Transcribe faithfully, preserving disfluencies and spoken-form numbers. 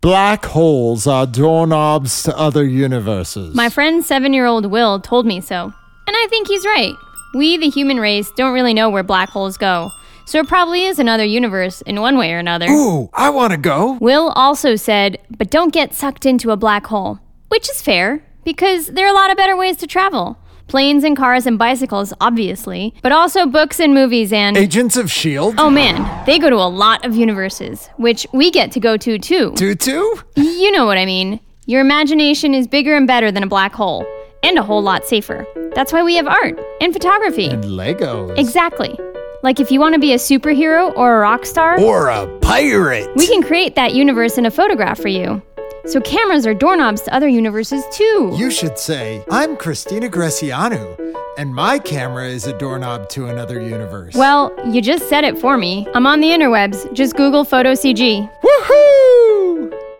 Black holes are doorknobs to other universes. My friend seven-year-old Will told me so. And I think he's right. We, the human race, don't really know where black holes go. So it probably is another universe in one way or another. Ooh, I want to go. Will also said, but don't get sucked into a black hole. Which is fair, because there are a lot of better ways to travel. Planes and cars and bicycles, obviously, but also books and movies and... Agents of S H I E L D? Oh man, they go to a lot of universes, which we get to go to too. Tutu? You know what I mean. Your imagination is bigger and better than a black hole, and a whole lot safer. That's why we have art and photography. And Legos. Exactly. Like if you want to be a superhero or a rock star... Or a pirate. We can create that universe in a photograph for you. So cameras are doorknobs to other universes too. You should say, I'm Christina Graciano, and my camera is a doorknob to another universe. Well, you just said it for me. I'm on the interwebs. Just Google Photo C G. Woohoo!